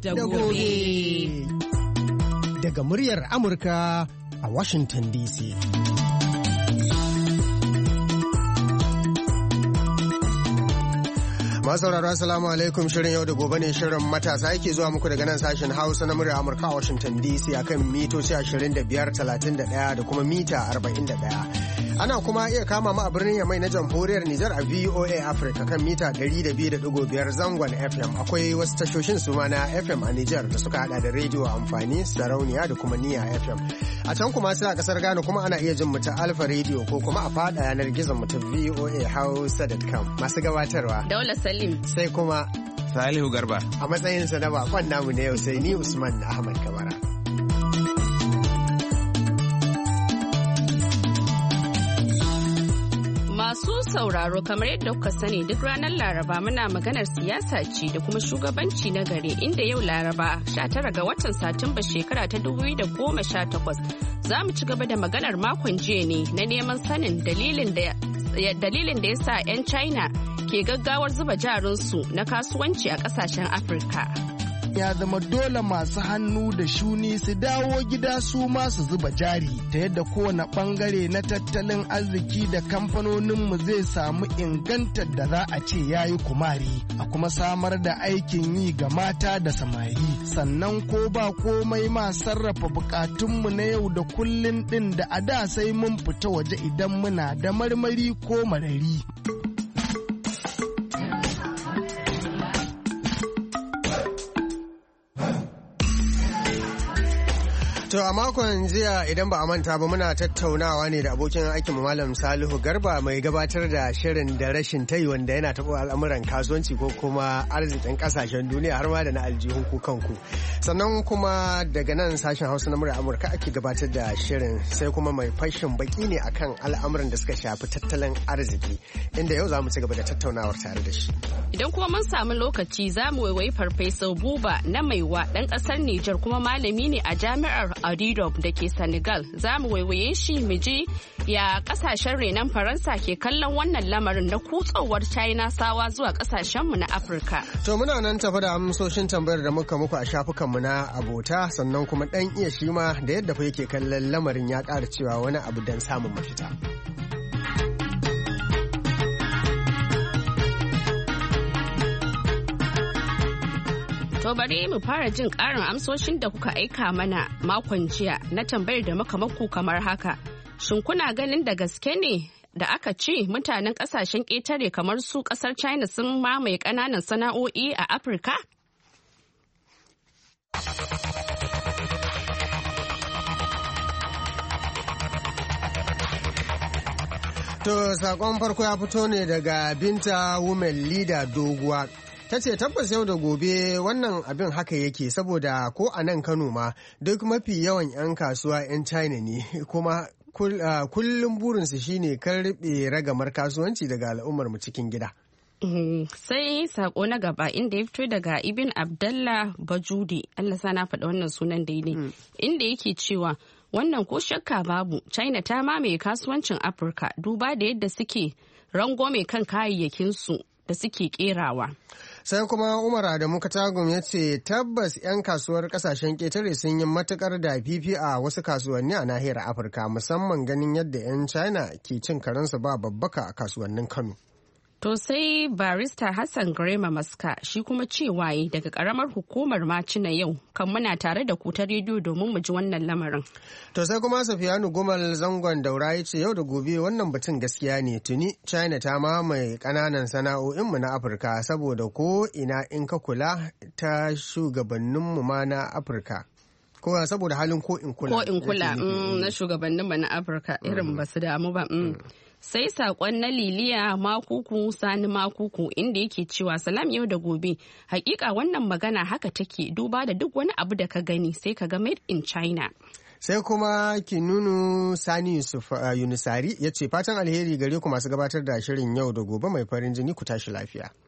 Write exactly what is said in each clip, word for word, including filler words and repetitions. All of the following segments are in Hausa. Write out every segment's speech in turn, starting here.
da gobe. Daga muryar Amurka a Washington D C. Masu sauraro assalamu alaikum, shirin yau da gobe ne shirin matasa yake zuwa muku daga nan sashen Hausa na murya Amurka a Washington D C akan mitoci ashirin da biyar, talatin da ɗaya da kuma mita arba'in da ɗaya. Ana kuma iya kama mu a birnin Yamai na jamhuriyar Nijar a V O A Africa kan mita ɗari da biyu da ɗigo biyar zangon F M. Akwai wasu tashoshin su ma na F M a Nijar da suka hada da rediyo amfani, sarauniya da kuma niya F M. A can kuma sai a kasar Ghana kuma ana iya jin mu ta Alpha Radio ko kuma a fada yanar gizon mu ta V O A Hausa dot com. Masu gabatarwa Daula Salim sai kuma Salihu Garba. A matsayinsa na bakon namu na yau sai ni Usman Ahmad Kabara. Masu sauraro, kamar yadda kuka sani duk ranar Laraba muna maganar siyasa ce da kuma shugabanci na gari, inda yau Laraba sha tara ga watan Satumba shekara ta dubu biyu da goma sha takwas za mu ci gaba da maganar makon jiya ne na neman sanin dalilin da dalilin da ya sa 'yan China ke gaggawar zuba jarinsu na kasuwanci a kasashen Afirka. Ya zama dole masu hannu da shuni su dawo gida su ma su zuba jari ta yadda kowane bangare na tattalin arziki da kamfanoninmu zai samu ingantar da za a ce ya yi kumari, a kuma samar da aikin yi ga mata da samari, sannan ko ba komai ma sarrafa bukatunmu na yau da kullun din da a da sai mun fita waje idan muna da marmari ko marari. To a makon jiya idan ba a manta ba muna tattaunawa ne da abokin aikin Malam Salihu Garba mai gabatar da shirin da rashin tayi wanda yana taɓa al'amuran kasuwanci ko kuma arzikin ƙasashen duniya har ma da na aljihun ku kanku. Sannan kuma daga nan sashen Hausa na murya Amurka ake gabatar da shirin, sai kuma mai fashin baki ne akan al'amuran da suka shafi tattalin arziki, inda yau za mu ci gaba da tattaunawar tare da shi. Idan kuma mun samu lokaci za mu waiwayi Farfesa Buba na Maiwa ɗan ƙasar Nijar kuma malami ne a jami'ar Adidob da ke Senegal. Za mu waiwaye shi mu ji ya kasashen renon Faransa ke kallon wannan lamarin na kutsowar China sawa zuwa kasashenmu na Afirka. To muna nan tafi da amsoshin tambayar da muka muku a shafukanmu na abota, sannan kuma ɗan iya shi ma da yadda fa yake kallon lamarin ya ƙara cewa wani abu don samun mafita. To bari mu fara jin ƙarin amsoshin da kuka aika mana makon jiya na tambayar da muka maku kamar haka. Shin kuna ganin da gaske ne da aka ce mutanen ƙasashen ƙetare kamar su ƙasar China sun mamaye ƙananan sana'o'i a Afirka? To sakon farko ya fito ne daga Binta Women Leader Doguwa. Ta ce tabbas yau da gobe wannan abin haka yake, saboda ko a nan Kano ma duk mafi yawan 'yan kasuwa 'yan China ne, kuma kullum burinsu shine karbe ragamar kasuwanci daga al'ummar mu cikin gida. Sai sako na gaba inda ya fito daga Ibn Abdallah Bajudi, Allah sana faɗa wannan sunan daidai, inda yake cewa wannan ko shakka babu China ta mamaye kasuwancin Afirka duba da yadda suke rangwame kan kayayyakinsu da suke kerawa. Sai kuma Umar Adamu Katagum ya ce tabbas 'yan kasuwar kasashen ƙetare sun yi matukar da fifi a wasu kasuwanni a nahiyar Afirka, musamman ganin yadda 'yan China ke cin karensu ba babbaka a kasuwannin Kano. To sai barista Hassan Grema Maska shi kuma cewa yi daga karamar hukumar Macina yau kan muna tare da ku ta rediyo domin mu ji wannan lamarin. To sai kuma Safiyanu Gumal Zangon Daura ya ce yau da gobe wannan batun gaskiya ne, tuni China ta mamaye kananan sana'o'inmu na Afirka, saboda ko ina in ka kula ta shugabanninmu ma na Afirka. Ko saboda halin ko in kula. Ko in kula mm, na shugabanninmu na Afirka irin ba su damu ba. Mm. Sai sakon na Liliya Makuku Sani Makuku inda yake cewa salam yau da gobe, hakika wannan magana haka take, duba da duk wani abu da ka gani sai ka ga made in China. Sai kuma Kinunu Sani Yusuf uh, Yunusari ya ce fatan alheri gare ku masu gabatar da shirin yau da gobe mai farin jini, ku tashi lafiya.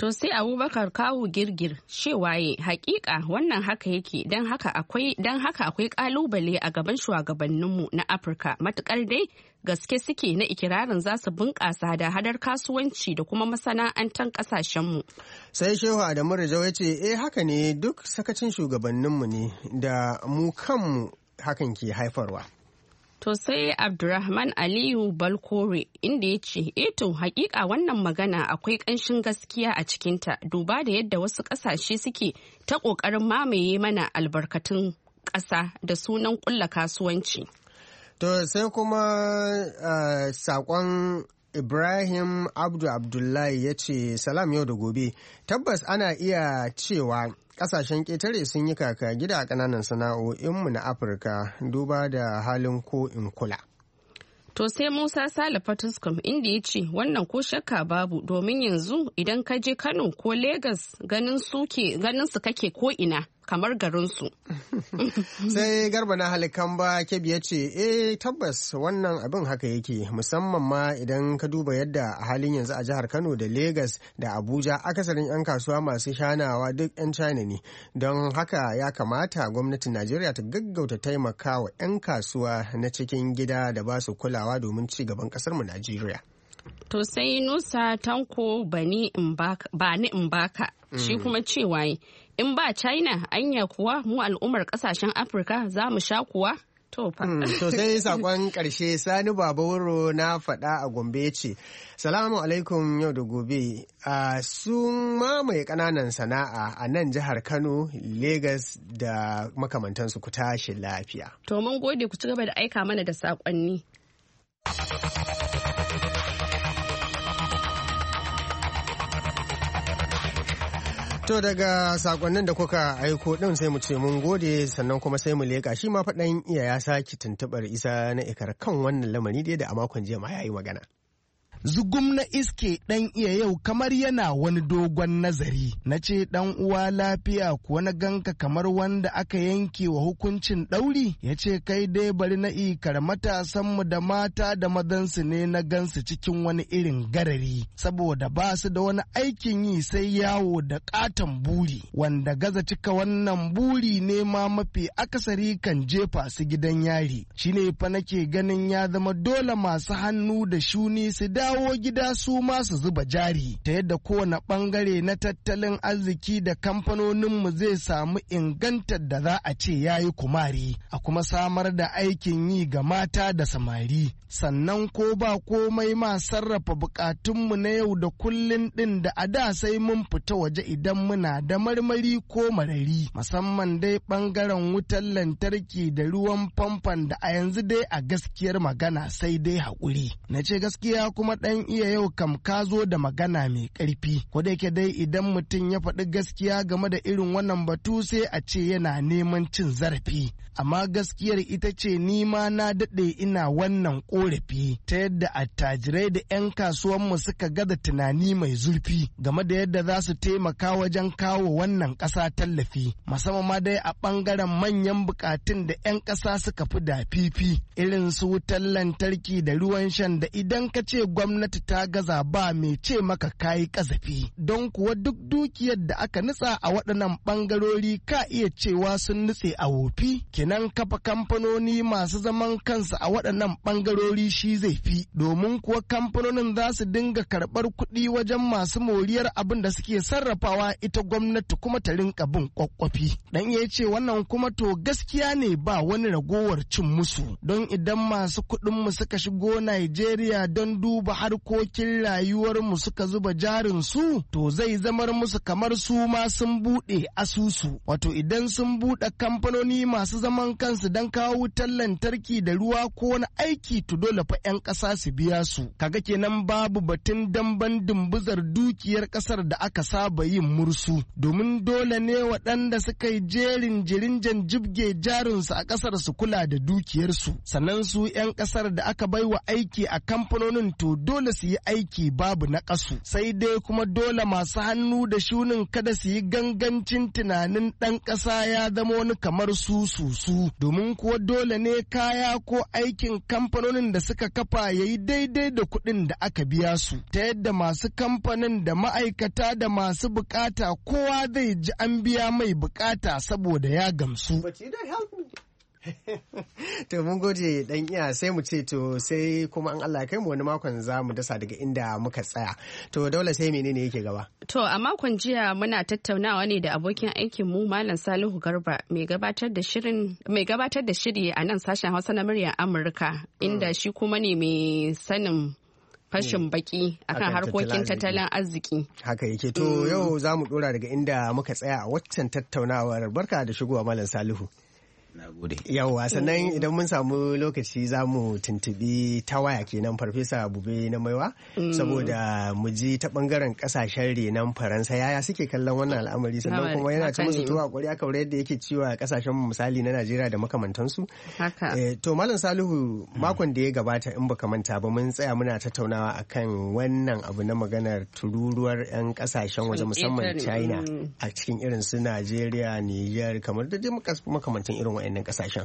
To sai Abubakar Kawu Girgir cewaye hakika wannan haka yake don haka akwai don haka akwai kalubale a gaban shugabanninmu na Afirka matukar dai gaske suke na ikirarin za su bunƙasa da hadar kasuwanci da kuma masana'antar ƙasashenmu. Sai Shehu Adamu Rajau ya ce eh haka ne duk sakacin shugabanninmu ne da mu kanmu hakan ke haifarwa. To sai Abdurrahman Aliyu Balkore inda ya ce, "Eto, hakika wannan magana akwai ƙanshin gaskiya a cikinta duba da yadda wasu ƙasashe suke ta ƙoƙarin mamaye mana albarkatun ƙasa da sunan ƙulla kasuwanci." To sai kuma uh, saƙon Ibrahim Abdu Abdullahi ya ce, "Salam yau da gobe, tabbas ana iya cewa kasashen ƙetare sun yi kaka gida a ƙananan sana'o'inmu na Afirka duba da halin ko in kula." To sai Musa Sale Fatuskum inda ya ce wannan ko shakka babu domin yanzu idan ka je Kano ko Legas ganin su kake ko ina kamar garinsu. Sai Garba na halikan ba Kebbi ya ce eh tabbas wannan abin haka yake musamman ma idan ka duba yadda a halin yanzu a jihar Kano da Legas da Abuja akasarin 'yan kasuwa masu shanawa duk 'yan China ne don haka ya kamata gwamnatin Najeriya ta gaggauta taimaka wa 'yan kasuwa na cikin gida da ba su kulawa domin ci gaban kasarmu Najeriya. To sai Nusa Tanko Bani in baka shi kuma cewa in ba China anya kuwa mu al'ummar kasashen Afirka za mu sha kuwa? To sai sakon karshe Sani Babawuro na faɗa a Gombe ya ce, "Salamu alaikum yau da gobe, sun mamaye ƙananan sana'a a nan jihar Kano, Legas da makamantansu ku tashi lafiya." To mun gode ku ci gaba da aika mana da saƙonni. To daga sakonnin da kuka aiko din sai mu ce mun gode sannan kuma sai mu leƙa shi ma faɗan iya ya sake tuntuɓar Isa na Ikar kan wannan lamari dai da a makon jiya ma ya yi magana. Zugum na iske ɗan iya yau kamar yana wani dogon nazari na ce ɗan uwa lafiya kuwa na ganka kamar wanda aka yanke wa hukuncin ɗauri ya ce kai dai bari na ikar matasanmu da mata da mazansu ne na gansu cikin wani irin garari saboda ba su da wani aikin yi sai yawo da ƙaton buri wanda gaza cika wannan buri ne ma mafi akasari kan jefa su gidan yari shine fa nake ganin ya zama dole masu hannu da shuni su dawo dawo gida su ma su zuba jari ta yadda kowane bangare na tattalin arziki da kamfanoninmu zai samu ingantar da za a ce ya yi kumari a kuma samar da aikin yi ga mata da samari sannan ko ba komai ma sarrafa bukatunmu na yau da kullun din da a da sai mun fita waje idan muna da marmari ko marari musamman dai bangaren wutar lantarki da ruwan famfon da a yanzu dai a gaskiyar magana sai dai haƙuri na ce gaskiya kuma ɗan iya yau kam ka zo da magana mai ƙarfi ko da yake dai idan mutum ya faɗi gaskiya game da irin wannan batu sai a ce yana neman cin zarafi amma gaskiyar ita ce ni ma na daɗe ina wannan ƙorafi ta yadda attajirai da 'yan kasuwanmu suka gaza tunani mai zurfi game da yadda za su taimaka wajen kawo wannan ƙasa tallafi musamman ma dai a ɓangaren manyan buƙatun da 'yan ƙasa suka fi da fifi irin su wutar lantarki da ruwan shan da idan ka ce gwamnati ta gaza ba mai ce maka kayi kazafi don kuwa duk dukiyar da aka nutsa a waɗannan ɓangarori ka iya cewa sun nutse a wofi kenan kafa kamfanoni masu zaman kansu a waɗannan ɓangarori shi zai fi domin kuwa kamfanonin za su dinga karɓar kuɗi wajen masu moriyar abin da suke sarrafawa ita gwamnati kuma ta rinka bin kwakwafi dan iya ce wannan kuma to gaskiya ne ba wani ragowar cin musu don idan masu kuɗin mu suka shigo Najeriya don duba harkokin rayuwarmu suka zuba jarin su to zai zamar musu kamar su ma sun buɗe asusu wato idan sun buɗe kamfanoni masu zaman kansu don kawo wutar lantarki da ruwa ko wani aiki to dole fa 'yan ƙasa su biya su kaga kenan babu batun damban dumbuzar dukiyar ƙasar da aka saba yin mursu domin dole ne waɗanda suka yi jerin jirinjan jibge jarinsu a ƙasar su kula da dukiyarsu sannan su 'yan ƙasar da aka baiwa aiki a kamfanonin to dole su yi aiki babu na ƙasu, sai dai kuma dole masu hannu da shunin kada su yi gangancin tunanin ɗan ƙasa ya zama wani kamar su su su, domin kuwa dole ne kaya ko aikin kamfanonin da suka kafa ya yi daidai da kuɗin da aka biya su, ta yadda masu kamfanin da ma'aikata da masu bukata kowa zai ji an biya mai bukata saboda ya gamsu. To mun gode dan iya, sai mu ce to sai kuma an Allah kai mu wani makon za mu dasa daga inda muka tsaya. To dole sai menene yake gaba? To a makon jiya muna tattaunawa ne da abokin aikin mu Malam Salihu Garba mai gabatar da shirin mai gabatar da shiri a nan sashen Hausa na muryar Amurka, inda shi kuma ne mai sanin fashin baki akan harkokin tattalin arziki. Haka yake. To yau za mu dora daga inda muka tsaya a waccan tattaunawar. Barka da shigowa Malam Salihu. Yawwa, sannan idan mun samu lokaci za mu tuntubi ta waya kenan Farfesa Bube na Maiwa, saboda mu ji ta bangaren kasashen renon Faransa yaya suke kallon wannan al'amari, sannan kuma yana ci musu tuwa kwari aka yadda yake ciwa kasashen misali na Najeriya da makamantansu. Eh, to Malam Salihu, makon da ya gabata in baka manta ba mun tsaya muna tattaunawa akan wannan abu na maganar tururuwar 'yan kasashen waje musamman China a cikin irin su Najeriya, Niger, kamar da dai makamantan irin wa'annan kasashen.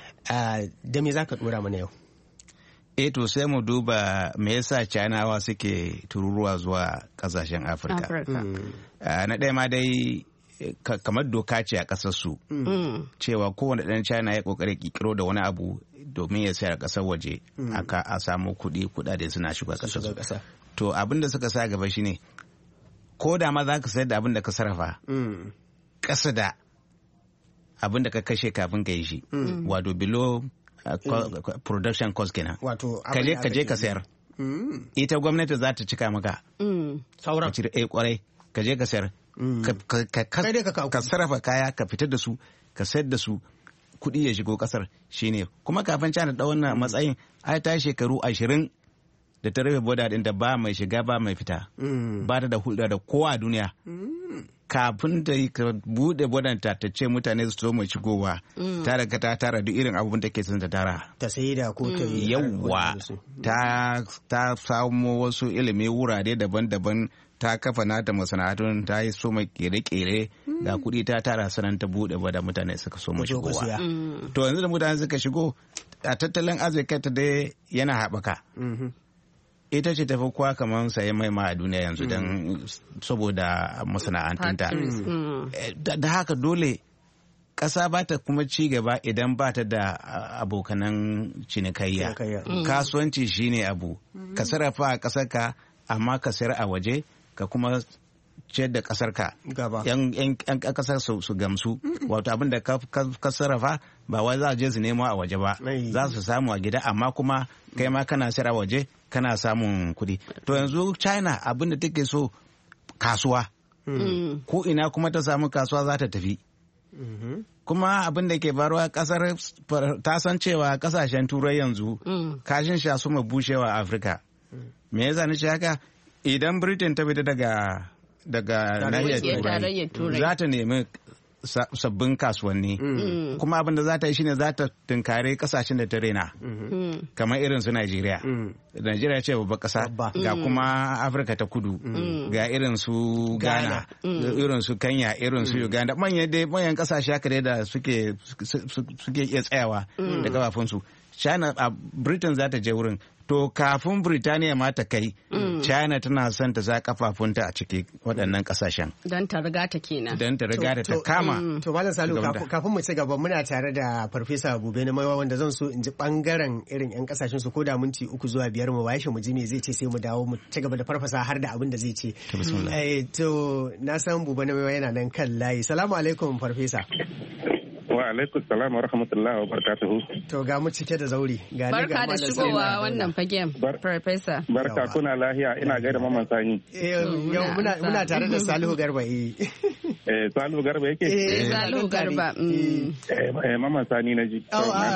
Da me za ka dora mana yau? E to sai mu duba me yasa Chinawa suke tururuwa zuwa kasashen Afirka. Na ɗaya ma dai kamar doka ce a ƙasar su cewa kowane ɗan China ya ƙoƙari ƙirƙiro da wani abu domin ya sayar ƙasar waje aka a samu kuɗi kuɗaɗe suna shiga ƙasar su. To abin da suka sa gaba shine ko da ma za ka sayar da abin da ka sarrafa ƙasa da abin da ka kashe kafin ka yi shi, wato below production cost kenan, kaje kaje ka sayar, ita gwamnati za ta cika maka sauran eh kwarai kaje ka sayar, ka sarrafa kaya ka fitar da su ka sayar da su kuɗi ya shigo kasar shine. Kuma kafin China da wannan matsayin ai ta shekaru ashirin da ta rufe boda din da ba mai shiga ba mai fita, ba ta da hulɗa da kowa a duniya. Kafin ta yi buɗe bodanta ta ce mutane su so mai shigowa, ta daga ta tara duk irin abubuwan da ke son ta tara. Ta sayi da ko ta yi yawwa, ta ta samu wasu ilimi wurare daban-daban, ta kafa nata masana'antun, ta yi so mai kere-kere ga kuɗi ta tara sanan ta buɗe boda mutane suka so mai shigowa. To yanzu da mutane suka shigo a tattalin arziki ta dai yana haɓaka. Ita ce tafi kowa kamar saye mai ma a duniya yanzu don saboda masana'antunta. Da haka dole ƙasa ba ta kuma ci gaba idan ba ta da abokanan cinikayya. Kasuwanci shine abu, ka sarrafa a ƙasarka amma ka sayar a waje, ka kuma ciyar da ƙasarka. Yan ƙasar su gamsu, wato abin da ka sarrafa ba wai za a je su nemo a waje ba, za su samu a gida, amma kuma kai ma kana sayar a waje kana samun kuɗi. To yanzu China abin da take so kasuwa, ko ina kuma ta samu kasuwa za ta tafi. Kuma abin da ke faruwa kasar ta san cewa kasashen turai yanzu kashin sha su ma bushewa a Afirka. Me yasa ni haka? Idan Britain ta fita daga daga nahiyar turai za ta nemi sabbin kasuwanni, kuma abin da za ta yi shine za ta tunkare kasashen da ta rena, kamar irin su Najeriya. Najeriya ce babbar kasa, ga kuma Afirka ta kudu, ga irin su Ghana, irin su Kenya, irin su Uganda, manyan dai manyan kasashe haka dai da suke suke iya tsayawa da kafafunsu. China a Britain za ta je wurin. To kafin Birtaniya ma ta kai, China tana son ta sa kafafunta a ciki waɗannan ƙasashen. Don ta riga ta kenan. Don ta riga ta kama. To Malam Salu, kafin mu ci gaba muna tare da Farfesa Bube na Maiwa, wanda zan so in ji bangaren irin 'yan ƙasashen su ko da minti uku zuwa biyar mu bashi mu ji me zai ce sai mu dawo mu ci gaba da farfasa har da abin da zai ce. To na san Bube na Maiwa yana nan kan layi. Salamu alaikum Farfesa. Wa alaikum salam wa rahmatullahi wa barakatuhu. To ga mu cike da zauri. Barka da shigowa wannan fagen, Farfesa. Barka kuna lahiya, ina gaida Mamman Sani. Yau muna tare da Salihu Garba. Salihu Garba yake? Eh, Salihu Garba. Eh, Mama Sani na ji.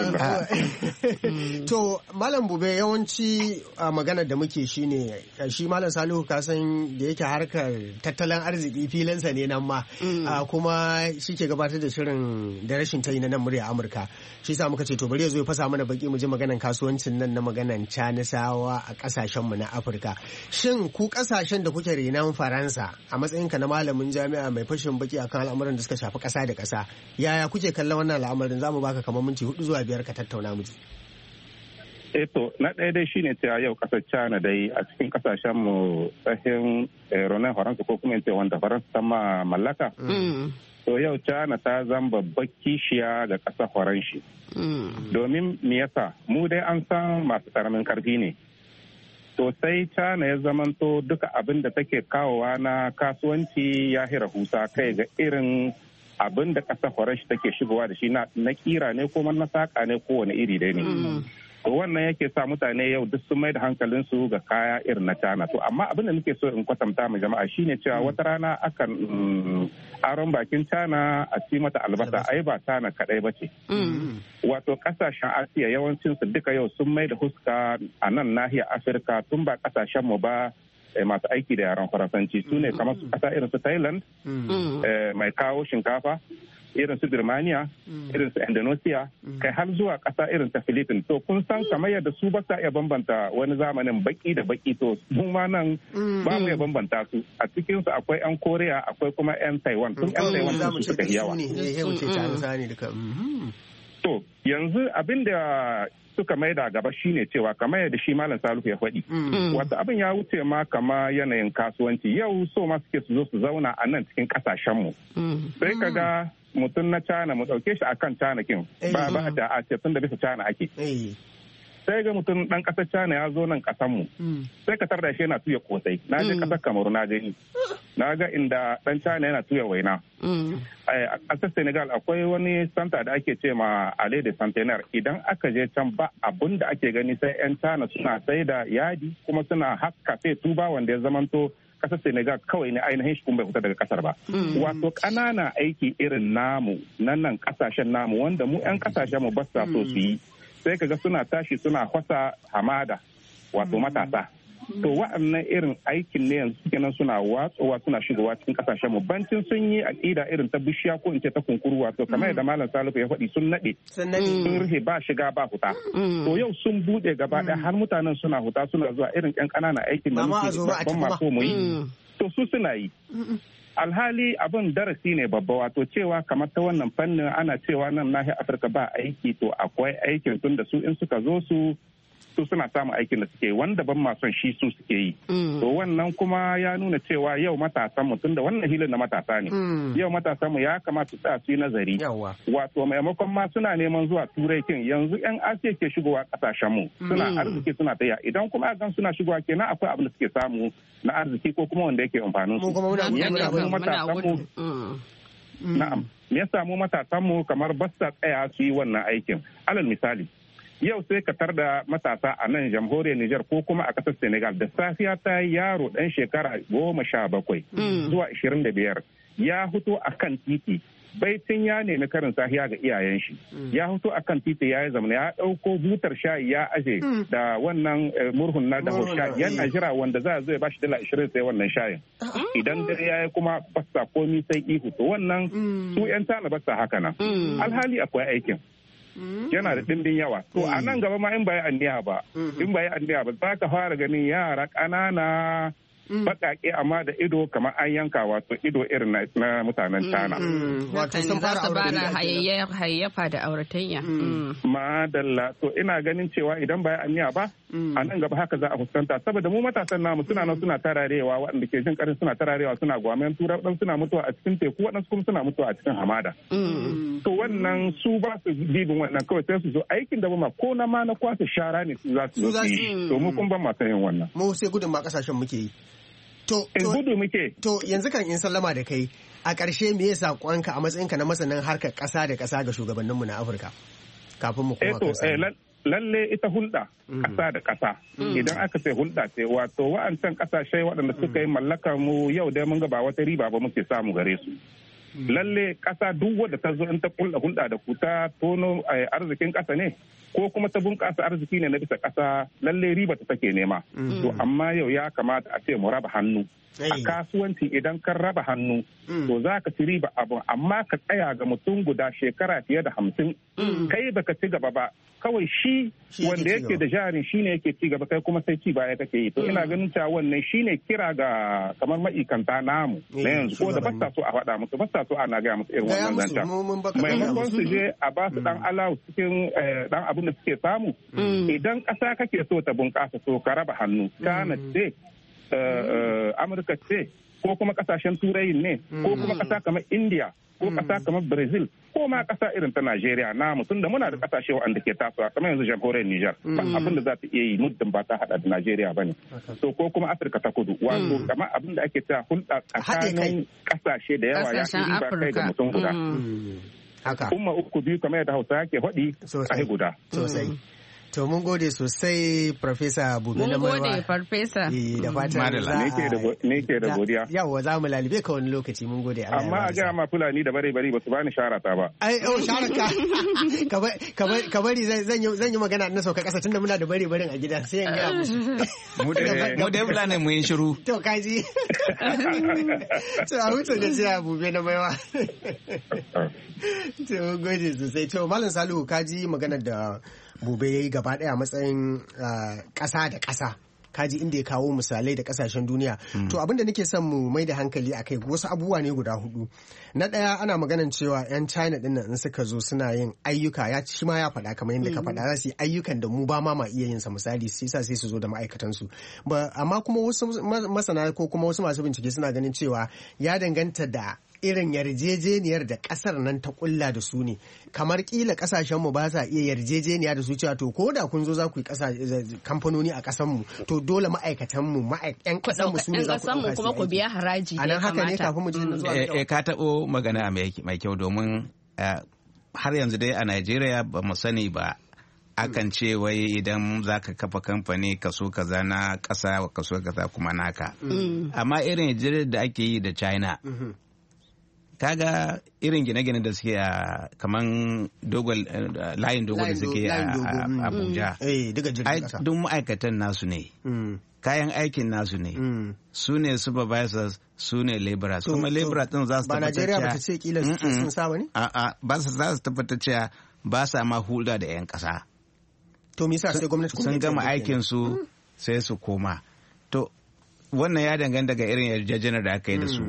To, Malam Bube yawanci magana da muke shi ne, shi Malam Salihu ka san da yake harkar tattalin arziki filinsa ne nan ma, kuma shi ke gabatar da shirin da rashin tayi na nan murya Amurka. Shi sa muka ce to bari ya zo ya fasa mana baki mu ji maganan kasuwancin nan na maganan Canisawa a kasashenmu na Afirka. Shin ku kasashen da kuke renan Faransa a matsayinka na malamin jami'a mai fashin baki akan al'amuran da suka shafi ƙasa da ƙasa, yaya kuke kallon wannan al'amarin? Zamu baka kamar minti hudu zuwa biyar ka tattauna mu. Eh to na ɗaya dai shine cewa yau ƙasar China dai a cikin ƙasashen mu tsahin Ronan Faransa ko kuma ce wanda Faransa ta ma mallaka. To yau China ta zama babbar kishiya ga ƙasar Faranshi. Domin me yasa mu dai an san masu ƙaramin ƙarfi ne. To sai China ya zamanto duka abin da take kawowa na kasuwanci ya hira husa kai ga irin abin da ƙasar Faranshi take shigowa da shi na kira ne ko na saƙa ne ko wani iri dai ne. To wannan yake sa mutane yau duk sun mai da hankalinsu ga kaya irin na China. To amma abin da nake so in kwatanta mu jama'a shine cewa wata rana akan aron bakin China a ci mata albasa ai ba China kadai ba ce. Wato kasashen Asiya yawancin su duka yau sun mai da huska a nan nahiyar Afirka tun ba kasashen mu ba masu aiki da yaren Faransanci su ne kamar su kasa irin su Thailand mai kawo shinkafa, irin su Birmania, irin su Indonesia, kai har zuwa ƙasa irin ta Philippines. To kun san kamar yadda su ba sa iya bambanta wani zamanin baki da baki, to mu ma nan ba mu iya bambanta su. A cikin su akwai 'yan Korea, akwai kuma 'yan Taiwan. Tun 'yan Taiwan su suka yi yawa. To yanzu abin da suka maida gaba shine cewa kamar yadda shi Malam Salihu ya faɗi. Wata abin ya wuce ma kama yanayin kasuwanci. Yau so ma suke su zo su zauna a nan cikin ƙasashenmu. Sai ka ga mutum na China mu ɗauke shi akan China kin ba ba da a ce tun da bisa China ake. Sai ga mutum ɗan ƙasar China ya zo nan ƙasanmu. Sai ka tarda shi yana tuya kosai. Na je ƙasar Kamaru na gani. Na ga inda ɗan China yana tuya waina. A ƙasar Senegal akwai wani santa da ake ce ma Ale de Centenaire. Idan aka je can ba abun da ake gani sai 'yan China suna sai da yadi kuma suna haka sai tuba wanda ya zamanto kasar Senegal kawai ne ainihin shi kuma bai fita daga kasar ba. Wato ƙananan aiki irin namu nan nan kasashen namu wanda mu 'yan kasashen mu ba sa so su yi sai kaga suna tashi suna kwasa hamada wato matasa. To wa'annan irin aikin ne yanzu suke nan suna watsowa suna shigowa cikin kasashen mu bancin sun yi aƙida irin ta bishiya ko in ce ta kunkuru wato kamar yadda Malam Salihu ya faɗi sun naɗe sun rufe ba shiga ba huta. To yau sun buɗe gaba ɗaya har mutanen suna huta suna zuwa irin ƴan ƙananan aikin da muke ban maso mu yi. To su suna yi. Alhali abin darasi ne babba wato cewa kamar ta wannan fannin ana cewa nan nahiyar Afirka ba aiki to akwai aikin tun da su in suka zo su su suna samun aikin da suke wanda ban mason shi su suke yi. To wannan kuma ya nuna cewa yau matasan mu tunda wannan hilin na matasa ne. Yau matasan mu ya kamata su tsaya su yi nazari. Wato maimakon ma suna neman zuwa turai kin yanzu yan Asiya ke shigowa kasashen mu suna arziki suna taya idan kuma gan suna shigowa kenan akwai abin da suke samu na arziki ko kuma wanda yake amfanin su. Na'am. Me yasa mu matasan mu kamar ba sa tsaya su yi wannan aikin? Alal misali yau sai ka tar da matasa a nan jamhuriyar Nijar ko kuma a ƙasar Senegal da safiya ta yaro ɗan shekara goma sha bakwai zuwa ashirin da biyar ya fito a kan titi baitin ya nemi karin safiya ga iyayen shi ya fito a kan titi ya yi zamana ya ɗauko butar shayi ya aje da wannan murhun na daho shayi yana jira wanda za a zo ya bashi dala ashirin sai wannan shayin idan dare ya yi kuma basa komi sai ihu to wannan su 'yan tana basa haka nan alhali akwai aikin yana da ɗimbin yawa. To a nan gaba ma in ba yi anniya ba, in ba yi anniya ba za ka fara ganin yara ƙanana baƙaƙe amma da ido kamar an yanka wato ido irin na mutanen China. Wato sun fara bana hayayyafa da auratayya. Madalla to ina ganin cewa idan ba yi anniya ba a nan gaba haka za a fuskanta saboda mu matasan namu suna nan suna tararewa waɗanda ke jin ƙarin suna tararewa suna gwamen tura waɗansu suna mutuwa a cikin teku waɗansu kuma suna mutuwa a cikin hamada. To wannan su ba su bibin wannan kawai sai su zo aikin da ba ma ko na ma na kwasa shara ne su za su zo su yi. To mu kun ban ma yin wannan. Mu sai gudun ma kasashen muke yi. To, to, gudu muke. To yanzu kan in sallama da kai a ƙarshe me ya saƙonka a matsayinka na masanin harkar ƙasa da ƙasa ga shugabanninmu na Afirka kafin mu koma kan lalle ita hulɗa ƙasa da ƙasa idan aka ce hulɗa ce wato wa'ancan ƙasashe waɗanda suka yi mallakar mu yau dai mun ga ba wata riba ba muke samu gare su lalle ƙasa duk wadda ta zo in ta kulla hulɗa da ku ta tono arzikin ƙasa ne ko kuma ta bunƙasa arziki ne na bisa ƙasa, lalle riba ta take nema. To amma yau ya kamata a ce mu raba hannu. A kasuwanci idan kan raba hannu to za ka ci riba abu, amma ka tsaya ga mutum guda shekara fiye da hamsin kai baka ci gaba ba, kawai shi wanda yake da jarin shine yake ci gaba, kai kuma sai ci baya kake yi. To ina ganin cewa wannan shine kira ga kamar ma'aikanta namu na yanzu, ko da ba sa so a faɗa musu, ba sa so ana gaya musu irin wannan zancen, maimakon su je a ba su dan alawu cikin dan abin da suke samu. Idan ƙasa kake so ta bunƙasa to ka raba hannu, kana ce Amurka ce ko kuma kasashen turai ne ko kuma kasa kamar India ko kasa kamar Brazil ko ma kasa irin ta Najeriya na mutum da muna da kasashe wanda ke tasowa kamar yanzu jamhuriyar Niger ba abin da za ta iya yi muddin ba ta hada da Najeriya bane. So ko kuma Afirka ta kudu wato kamar abin da ake ta hulɗa tsakanin kasashe da yawa ya fi ba kai ga mutum guda. Umma uku biyu kamar yadda Hausa yake faɗi a guda. Sosai. To mun gode sosai Farfesa Bube na Maiwa. Mun gode Farfesa. Eh da fatan za a ne ke da godiya. Yawa za mu lalibe ka wani lokaci mun gode. Amma a ga ma Fulani da bare bare ba su bani sharata ba. Ai oh sharaka. Ka bari zan yi zan yi magana na sauka kasa tunda muna da bare barin a gida sai in ga musu. Mu da mu da Fulani mu yi shiru. To kaji. To a hutu da jiya Bube na Maiwa. To mun gode sosai. To Malam Salihu kaji magana da Bube ya yi gaba ɗaya matsayin ƙasa da ƙasa, kaji inda ya kawo misalai da ƙasashen duniya. Mm. To abinda nake son mu mai da hankali a kai wasu abubuwa ne guda hudu. Na ɗaya ana maganan cewa 'yan China ɗin nan in suka zo suna yin ayyuka, ya shi ma ya faɗa kamar yadda ka faɗa, za su yi ayyukan da mu ba ma ma iya yin sa, misali sai sa sai su zo da ma'aikatansu. Amma kuma wasu masana ko kuma wasu masu bincike suna ganin cewa ya danganta da irin yarjejeniyar da kasar nan ta kulla da su ne, kamar kila kasashen mu ba sa iya yarjejeniya da su cewa to ko da kun zo za ku yi kamfanoni a kasan mu to dole ma'aikatan mu ma'aikatan kasan mu su ne za ku mu kuma ku biya haraji. A nan haka ne kafin mu je zuwa eh ka tabo magana mai kyau, domin har yanzu dai a Najeriya ba mu sani ba akan ce wai idan za ka kafa kamfani kaso kaza na kasa kaso kaza kuma naka, amma irin yarjejeniyar da ake yi da China kaga irin gine-gine da suke a kaman dogon layin dogon da suke a Abuja, duk ma'aikatan nasu ne, kayan aikin nasu ne, su ne supervisors, su ne laborers, kuma laborers din za su tabbatar cewa ba Najeriya ba ta ce kila sun sa ba ne? A'a, ba su za su tabbatar cewa ba sa ma hulɗa da 'yan ƙasa. To me yasa sai gwamnati sun gama aikin su sai su koma. To wannan ya danganta daga irin yarjejeniyar da aka yi da su.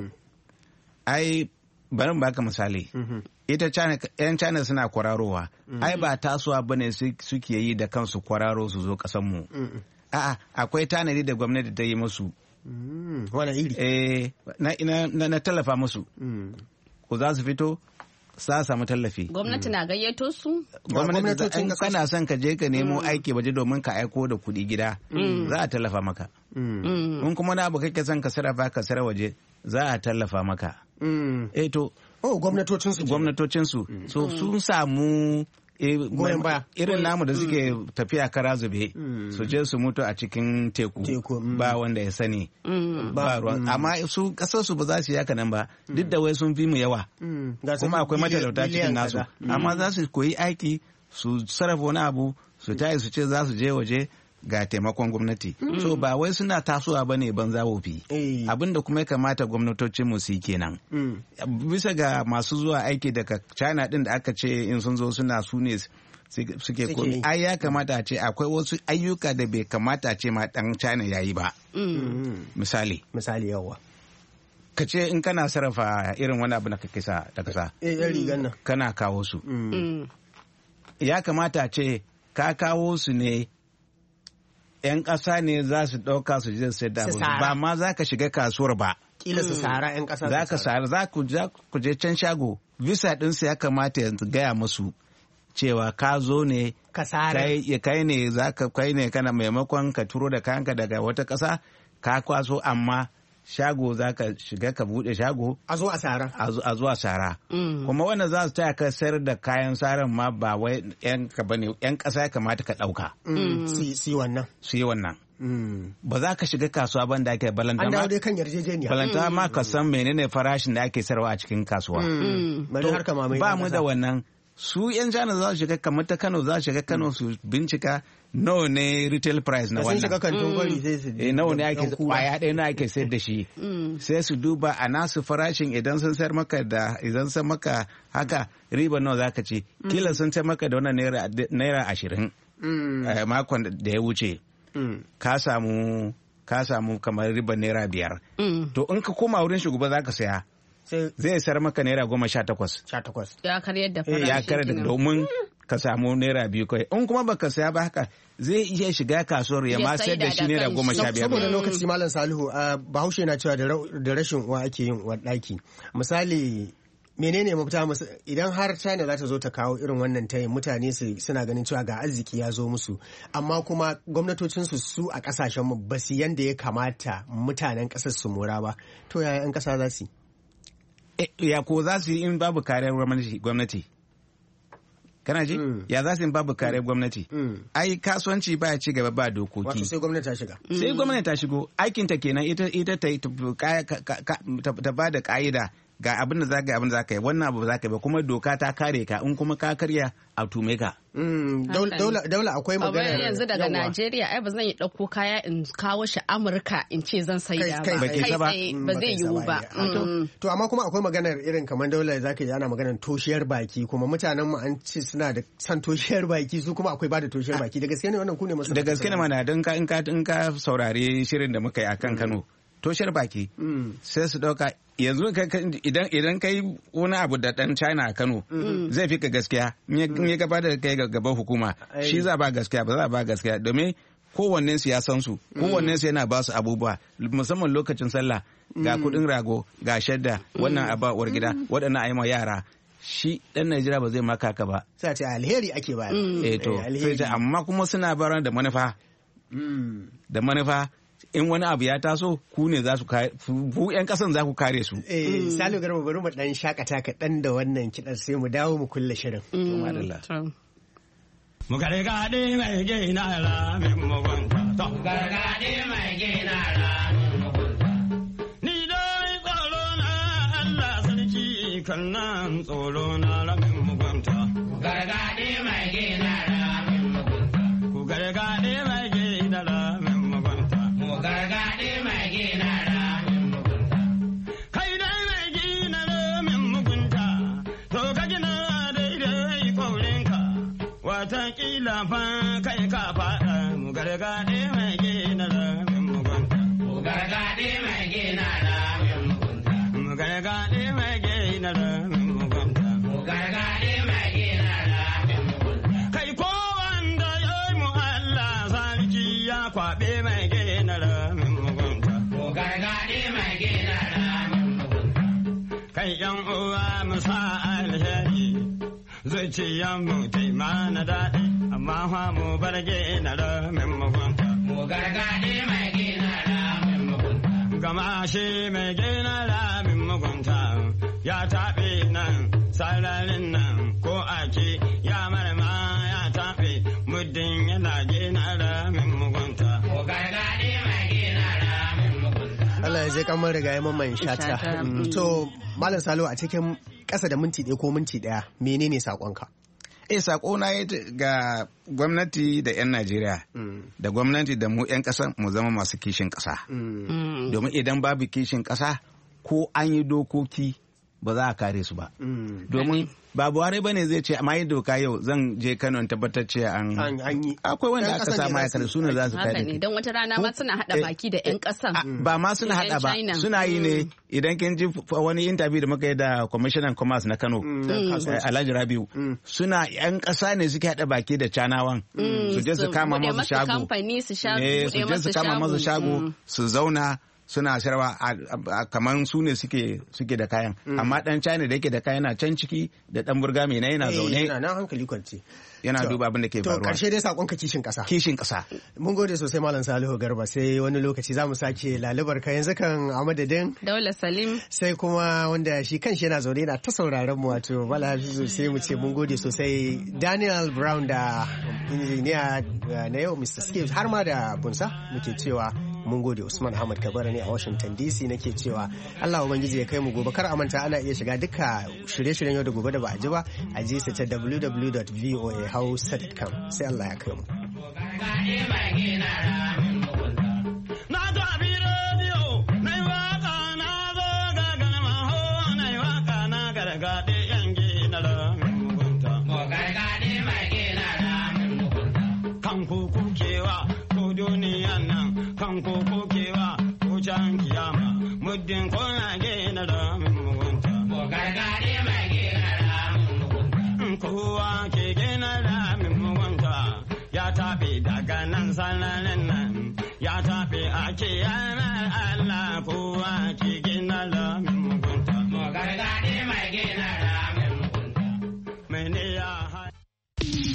Ai bari baka misali, ita yan China suna kwararowa, ai ba tasowa bane suke yi da kansu kwararo su zo kasanmu. A'a, akwai tanadi da gwamnati ta yi musu. Wani iri? Eh, na tallafa musu. Ku za su fito, za samu tallafi. Gwamnati na gayyato su? Gwamnati in kana son ka je ka nemo aiki waje domin ka aiko da kuɗi gida, za a tallafa maka. In kuma na abu kake son ka sarrafa ka sarrafa waje, za a tallafa maka. Mm. Eh to oh gwamnatocinsu gwamnatocinsu mm. so sun samu eh, irin namu da suke mm. tafiya kara zube mm. su je su mutu a cikin teku, teku mm. ba wanda ya sani mm. ba ruwan mm. amma su kasar su ba za su yi haka nan ba mm. duk da wai sun fi mu yawa mm. kuma akwai matalauta cikin nasu mm. amma za su koyi aiki su sarrafa wani abu su tayi su ce za su je waje ga taimakon gwamnati. Mm. So ba wai suna tasowa ba ne banza wofi. Hey. Abinda kuma ya kamata gwamnatocin mu su yi kenan. Mm. Bisa ga masu zuwa aiki daga China din da aka ce in sun zo suna su ne suke komi. Ai ya kamata a ce akwai wasu ayyuka da bai kamata a ce ma dan China yayi ba. Mm. Misali. Misali yawa. Ka ce in kana sarrafa irin wani abu na kake sa da kasa. Eh rigan nan. Kana kawo su. Mm. Ya kamata a ce ka kawo su ne 'yan ƙasa ne za su ɗauka su je sai da ba ma za ka shiga kasuwar ba. Kila su sara 'yan ƙasa. Za ka sara, za ku je can shago. Visa ɗinsu ya kamata ya gaya musu cewa ka zo ne. Ka sara. Kai ne za ka kai ne kana maimakon ka turo da kayanka daga wata ƙasa ka kwaso, amma shago za ka shiga ka buɗe shago. A zo a sara. A zo a sara. Kuma wannan za su taya ka sayar da kayan saran ma ba wai 'yan ka bane 'yan ƙasa ya kamata ka ɗauka. Su yi wannan. Su yi wannan. ba za ka shiga kasuwa ban da ake balanta ma. An dawo dai kan yarjejeniya. Balanta ma ka san menene farashin da ake sayarwa a cikin kasuwa. Ba mu da wannan. Su 'yan China za su shiga kamar ta Kano za su shiga Kano su bincika nawa ne retail price na wannan. Sun shiga kantin gwari sai su. Eh nawa ne ake kwaya ɗaya na ake sayar da shi. Sai su duba a nasu farashin idan sun sayar maka da idan sun maka haka riba nawa za ka ci. Kila sun sayar maka da wannan naira ashirin. Makon da ya wuce. Ka samu ka samu kamar riba naira biyar. To in ka koma wurin shugaba za ka saya. Zai sayar maka naira goma sha takwas. Sha takwas. Ya karyar da farashi. Ya karyar da domin ka samu naira biyu kai. In kuma baka saya ba haka zai iya shiga kasuwar ya ma sayar da shi naira goma sha biyar. Saboda lokaci Malam Salihu Bahaushe na cewa da rashin uwa ake yin uwar ɗaki. Misali menene mafita idan har China za ta zo ta kawo irin wannan tayin mutane suna ganin cewa ga arziki ya zo musu amma kuma gwamnatocinsu su a kasashen mu ba su yanda ya kamata mutanen kasar su mora ba to yaya 'yan kasa za su yi ya ko za su yi in babu kariyar gwamnati kana ji ya za su yi babu kariyar gwamnati ai kasuwanci ba ya ci gaba ba dokoki wato sai gwamnati ta shiga sai gwamnati ta shigo aikinta kenan ita ita ta ba da ka'ida ga abin da za ka yi abin da za ka yi wannan abu za ka yi ba kuma doka ta kare ka in kuma ka karya a tume ka. Daula akwai magana yanzu daga Najeriya ai ba zan yi ɗauko kaya in kawo shi Amurka in ce zan saida ba kai tsaye ba zai yiwu ba. To amma kuma akwai maganar irin kamar daula za ka yi ana maganar toshiyar baki kuma mutanen mu an ce suna da san toshiyar baki su kuma akwai bada toshiyar baki da gaske ne wannan ku ne masu. Da gaske ne mana don ka in ka saurari shirin da muka yi akan Kano. Toshiyar baki sai su dauka yanzu idan idan kai wani abu da dan China a Kano zai fi ka gaskiya in ya gaba da kai gaban hukuma shi za ba gaskiya ba za ba gaskiya domin kowannen su ya san su kowannen su yana ba su abubuwa musamman lokacin sallah ga kudin rago ga shadda wannan aba uwar gida waɗannan ayi yara shi dan Najeriya ba zai maka ka ba sai ce alheri ake ba eh to amma kuma suna baran da manufa da manufa in wani abu ya taso ku ne za su kare ku yan kasan za ku kare su. Eh Salihu Garba bari mu dan shakata kaɗan da wannan kiɗan sai mu dawo mu kulle shirin. Mu gargaɗe mai gina ra min mugunta. To gargaɗe mai gina ra min mugunta. Ni dai tsoro na Allah sarki kan nan tsoro na ra min mugunta. Gargaɗe mai gina ra min mugunta. Ku gargaɗe mai gina ra min mugunta. Gargaɗe mai gina ramin mugunta. Kai dai mai gina ramin mugunta, to ka gina daidai ƙaurinka, watakila fa kai ka faɗa mu gargaɗe mai gina ramin mugunta. Mu gargaɗe mai gina ramin mugunta. Mu gargaɗe mai gina ramin mugunta. Mu gargaɗe mai gina ramin mugunta. Kai ko wanda ya yi mu Allah sarki ya kwaɓe mai gina ramin mugunta. Mu gargaɗe mai gina ramin mugunta. Kai yan uwa mu sa alheri zuciyan mu taima na daɗi amma fa mu bar gina ramin mugunta. Mu gargaɗe mai gina ramin mugunta. Gama shi mai gina ramin mugunta ya taɓe nan sararin nan ko ake ya marma ya taɓe muddin yana gina ramin mugunta. Mu gargaɗe mai gina ramin mugunta. Allah ya je kamar riga ya mamman shata. To Malam Salo a cikin ƙasa da minti ɗaya ko minti ɗaya menene saƙonka? Eh saƙo na ga gwamnati da 'yan Najeriya da gwamnati da mu 'yan ƙasa mu zama masu kishin ƙasa. Domin idan babu kishin ƙasa ko an yi dokoki ba za a kare su ba. Domin ba Buhari bane zai ce amma yi doka yau zan je Kano in tabbatar ce an yi. Akwai wanda aka sa ma'aikata su ne za su kare. Don wata rana ma suna haɗa baki da 'yan ƙasan. Ba ma suna haɗa ba suna yi ne idan kin ji wani interview da muka yi da Commissioner Commerce na Kano Alhaji Rabiu suna 'yan ƙasa ne suke haɗa baki da Canawan su je su kama masu shago. Su je su kama masu shago su zauna suna sayarwa kamar su ne suke suke da kayan amma dan China da yake da kayan na can ciki da dan burga mai na yana zaune yana nan hankali kwance yana duba abin da ke faruwa. To karshe dai sakon ka kishin kasa. Kishin kasa. Mun gode sosai Malam Salihu Garba sai wani lokaci zamu sake lalubar ka yanzu kan a madadin Daula Salim sai kuma wanda shi kanshi yana zaune yana ta sauraron mu wato Bala Hafizu sai mu ce mun gode sosai Daniel Brown da injiniya na yau Mister Skills har ma da bunsa muke cewa mun gode. Usman Ahmad Kabara ne a Washington D C nake cewa Allah ubangiji ya kai mu gobe. Kar a manta ana iya shiga duka shirye-shiryen yau da gobe da ba a ji ba a ji su ta w w w dot voa hausa dot com. sai Allah ya kai mu. Muddin kuna gina ramin mugunta. Ko gargaɗe mai gina ramin mugunta. Kowa ke gina ramin mugunta ya tafi daga nan sanane.